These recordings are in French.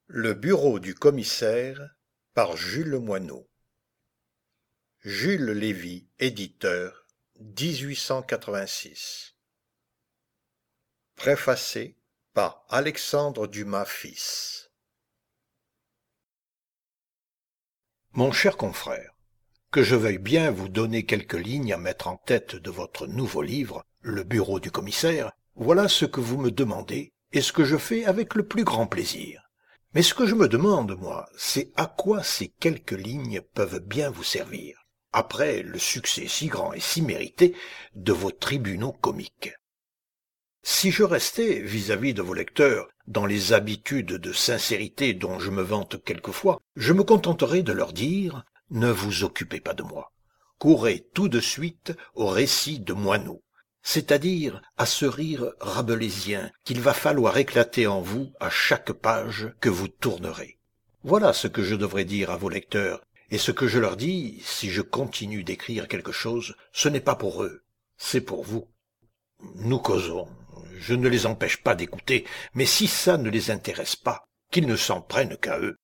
Le bureau du commissaire par Jules Moineau. Jules Lévy, éditeur, 1886. Préfacé par Alexandre Dumas fils. Mon cher confrère, que je veuille bien vous donner quelques lignes à mettre en tête de votre nouveau livre, Le bureau du commissaire, voilà ce que vous me demandez et ce que je fais avec le plus grand plaisir. Mais ce que je me demande, moi, c'est à quoi ces quelques lignes peuvent bien vous servir, après le succès si grand et si mérité de vos tribunaux comiques. Si je restais, vis-à-vis de vos lecteurs, dans les habitudes de sincérité dont je me vante quelquefois, je me contenterais de leur dire « Ne vous occupez pas de moi. Courez tout de suite au récit de Moineau, c'est-à-dire à ce rire rabelaisien qu'il va falloir éclater en vous à chaque page que vous tournerez. Voilà ce que je devrais dire à vos lecteurs, et ce que je leur dis, si je continue d'écrire quelque chose, ce n'est pas pour eux, c'est pour vous. Nous causons, je ne les empêche pas d'écouter, mais si ça ne les intéresse pas, qu'ils ne s'en prennent qu'à eux.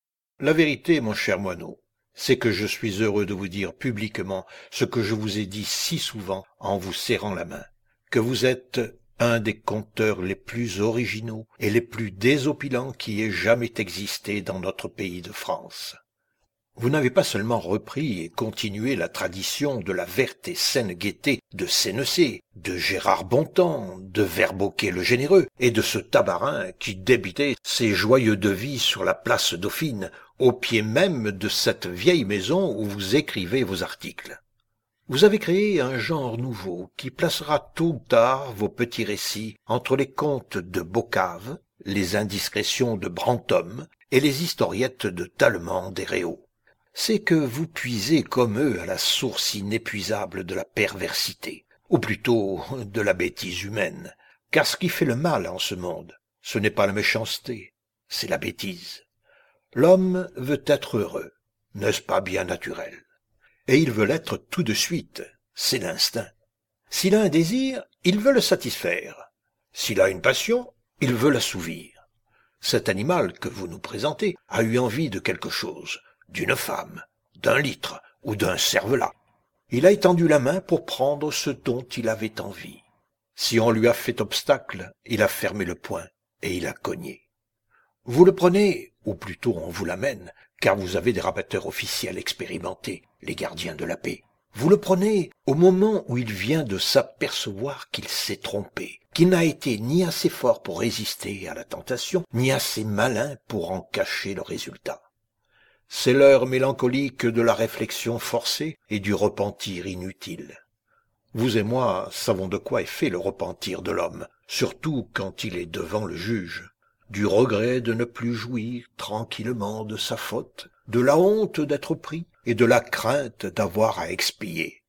La vérité, mon cher Moineau, c'est que je suis heureux de vous dire publiquement ce que je vous ai dit si souvent en vous serrant la main, que vous êtes un des conteurs les plus originaux et les plus désopilants qui ait jamais existé dans notre pays de France. Vous n'avez pas seulement repris et continué la tradition de la verte et saine gaieté de Sénecé, de Gérard Bontemps, de Verboquet le Généreux, et de ce Tabarin qui débitait ses joyeux devis sur la place Dauphine, au pied même de cette vieille maison où vous écrivez vos articles. Vous avez créé un genre nouveau qui placera tôt ou tard vos petits récits entre les contes de Bocave, les indiscrétions de Brantôme et les historiettes de Tallemant des Réaux. C'est que vous puisez comme eux à la source inépuisable de la perversité, ou plutôt de la bêtise humaine, car ce qui fait le mal en ce monde, ce n'est pas la méchanceté, c'est la bêtise. L'homme veut être heureux, n'est-ce pas bien naturel? Et il veut l'être tout de suite, c'est l'instinct. S'il a un désir, il veut le satisfaire. S'il a une passion, il veut l'assouvir. Cet animal que vous nous présentez a eu envie de quelque chose, d'une femme, d'un litre ou d'un cervelas. Il a étendu la main pour prendre ce dont il avait envie. Si on lui a fait obstacle, il a fermé le poing et il a cogné. Vous le prenez, ou plutôt on vous l'amène, car vous avez des rabatteurs officiels expérimentés, les gardiens de la paix. Vous le prenez au moment où il vient de s'apercevoir qu'il s'est trompé, qu'il n'a été ni assez fort pour résister à la tentation, ni assez malin pour en cacher le résultat. C'est l'heure mélancolique de la réflexion forcée et du repentir inutile. Vous et moi savons de quoi est fait le repentir de l'homme, surtout quand il est devant le juge. Du regret de ne plus jouir tranquillement de sa faute, de la honte d'être pris et de la crainte d'avoir à expier.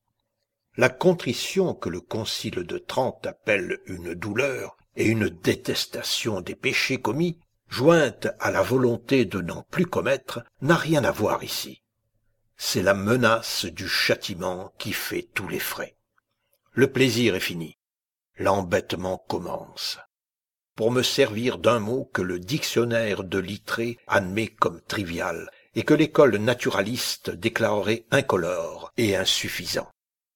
La contrition que le Concile de Trente appelle une douleur et une détestation des péchés commis, jointe à la volonté de n'en plus commettre, n'a rien à voir ici. C'est la menace du châtiment qui fait tous les frais. Le plaisir est fini. L'embêtement commence. Pour me servir d'un mot que le dictionnaire de Littré admet comme trivial et que l'école naturaliste déclarerait incolore et insuffisant.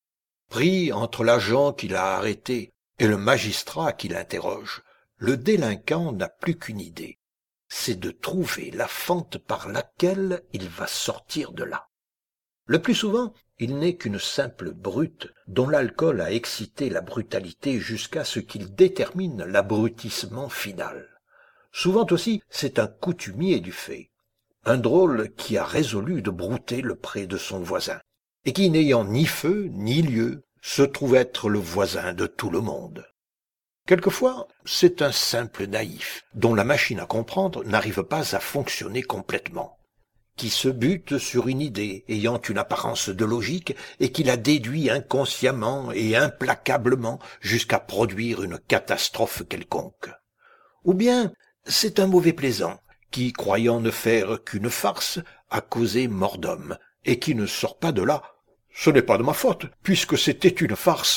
Pris entre l'agent qui l'a arrêté et le magistrat qui l'interroge, le délinquant n'a plus qu'une idée, c'est de trouver la fente par laquelle il va sortir de là. Le plus souvent, il n'est qu'une simple brute dont l'alcool a excité la brutalité jusqu'à ce qu'il détermine l'abrutissement final. Souvent aussi, c'est un coutumier du fait, un drôle qui a résolu de brouter le pré de son voisin, et qui, n'ayant ni feu ni lieu, se trouve être le voisin de tout le monde. Quelquefois, c'est un simple naïf, dont la machine à comprendre n'arrive pas à fonctionner complètement, qui se bute sur une idée ayant une apparence de logique et qui la déduit inconsciemment et implacablement jusqu'à produire une catastrophe quelconque. Ou bien, c'est un mauvais plaisant, qui, croyant ne faire qu'une farce, a causé mort d'homme, et qui ne sort pas de là. Ce n'est pas de ma faute, puisque c'était une farce.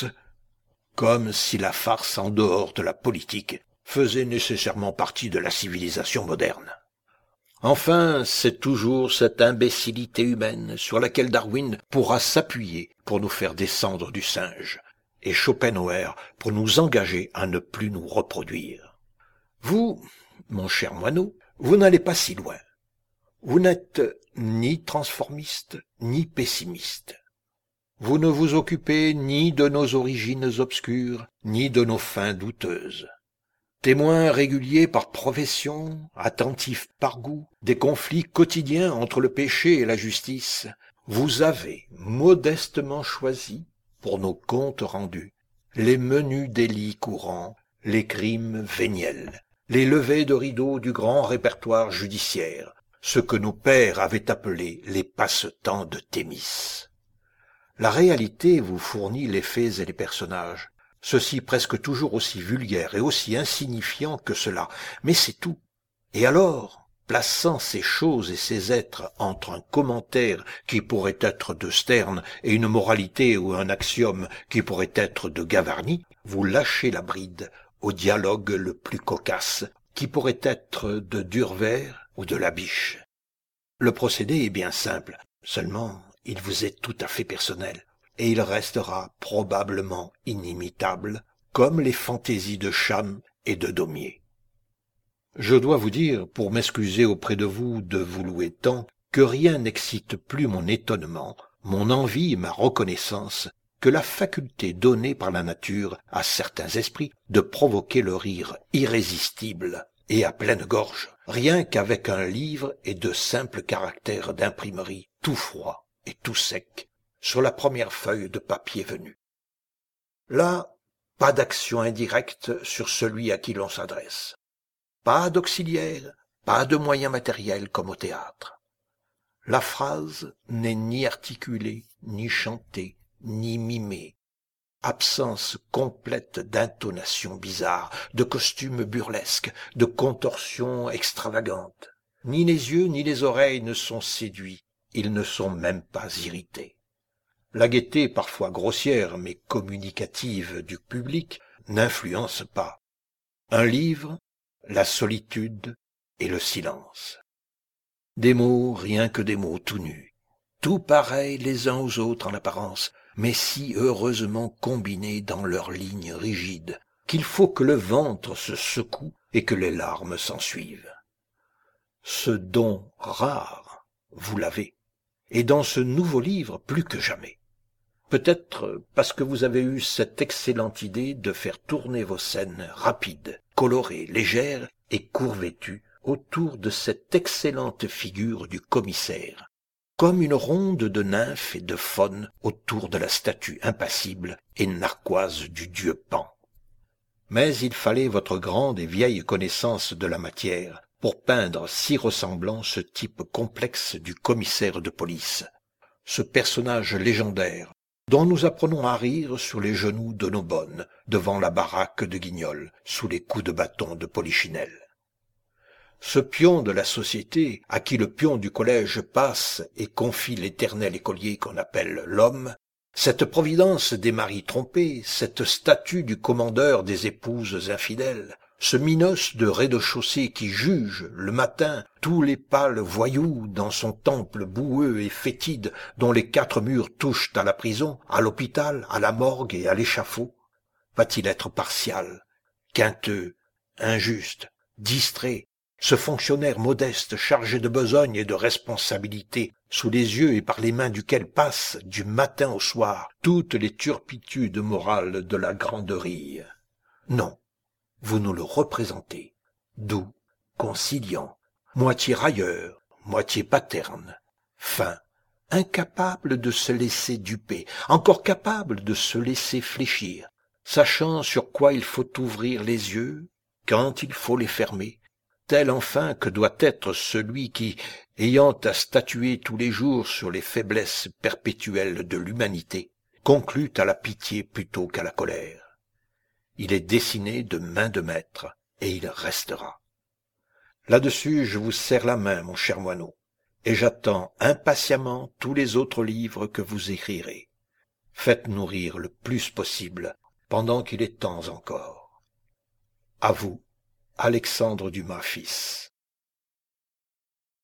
Comme si la farce en dehors de la politique faisait nécessairement partie de la civilisation moderne. Enfin, c'est toujours cette imbécilité humaine sur laquelle Darwin pourra s'appuyer pour nous faire descendre du singe, et Schopenhauer pour nous engager à ne plus nous reproduire. Vous, mon cher moineau, vous n'allez pas si loin. Vous n'êtes ni transformiste, ni pessimiste. Vous ne vous occupez ni de nos origines obscures, ni de nos fins douteuses. Témoin régulier par profession, attentif par goût, des conflits quotidiens entre le péché et la justice, vous avez modestement choisi, pour nos comptes rendus, les menus délits courants, les crimes véniels, les levées de rideaux du grand répertoire judiciaire, ce que nos pères avaient appelé les passe-temps de Thémis. La réalité vous fournit les faits et les personnages, ceux-ci presque toujours aussi vulgaires et aussi insignifiants que cela, mais c'est tout. Et alors, plaçant ces choses et ces êtres entre un commentaire qui pourrait être de Sterne et une moralité ou un axiome qui pourrait être de Gavarni, vous lâchez la bride au dialogue le plus cocasse, qui pourrait être de Durver ou de Labiche. Le procédé est bien simple, seulement il vous est tout à fait personnel, et il restera probablement inimitable, comme les fantaisies de Cham et de Daumier. Je dois vous dire, pour m'excuser auprès de vous louer tant, que rien n'excite plus mon étonnement, mon envie et ma reconnaissance que la faculté donnée par la nature à certains esprits de provoquer le rire irrésistible et à pleine gorge, rien qu'avec un livre et de simples caractères d'imprimerie tout froid et tout sec, sur la première feuille de papier venue. Là, pas d'action indirecte sur celui à qui l'on s'adresse. Pas d'auxiliaire, pas de moyens matériels comme au théâtre. La phrase n'est ni articulée, ni chantée, ni mimée. Absence complète d'intonations bizarres, de costumes burlesques, de contorsions extravagantes. Ni les yeux ni les oreilles ne sont séduits, ils ne sont même pas irrités. La gaieté parfois grossière mais communicative du public n'influence pas. Un livre, la solitude et le silence. Des mots, rien que des mots tout nus, tout pareils les uns aux autres en apparence, mais si heureusement combinés dans leurs lignes rigides, qu'il faut que le ventre se secoue et que les larmes s'ensuivent. Ce don rare, vous l'avez, et dans ce nouveau livre plus que jamais. Peut-être parce que vous avez eu cette excellente idée de faire tourner vos scènes rapides, colorées, légères et court-vêtues autour de cette excellente figure du commissaire, comme une ronde de nymphes et de faunes autour de la statue impassible et narquoise du dieu Pan. Mais il fallait votre grande et vieille connaissance de la matière pour peindre si ressemblant ce type complexe du commissaire de police, ce personnage légendaire dont nous apprenons à rire sur les genoux de nos bonnes, devant la baraque de Guignol, sous les coups de bâton de Polichinelle. Ce pion de la société, à qui le pion du collège passe et confie l'éternel écolier qu'on appelle l'homme, cette providence des maris trompés, cette statue du commandeur des épouses infidèles, ce minos de rez-de-chaussée qui juge, le matin, tous les pâles voyous dans son temple boueux et fétide dont les 4 murs touchent à la prison, à l'hôpital, à la morgue et à l'échafaud, va-t-il être partial, quinteux, injuste, distrait, ce fonctionnaire modeste chargé de besogne et de responsabilité, sous les yeux et par les mains duquel passent, du matin au soir, toutes les turpitudes morales de la granderie? Non, vous nous le représentez, doux, conciliant, moitié railleur, moitié paterne, fin, incapable de se laisser duper, encore capable de se laisser fléchir, sachant sur quoi il faut ouvrir les yeux, quand il faut les fermer, tel enfin que doit être celui qui, ayant à statuer tous les jours sur les faiblesses perpétuelles de l'humanité, conclut à la pitié plutôt qu'à la colère. Il est dessiné de main de maître, et il restera. Là-dessus, je vous serre la main, mon cher moineau, et j'attends impatiemment tous les autres livres que vous écrirez. Faites nourrir le plus possible, pendant qu'il est temps encore. À vous, Alexandre Dumas fils.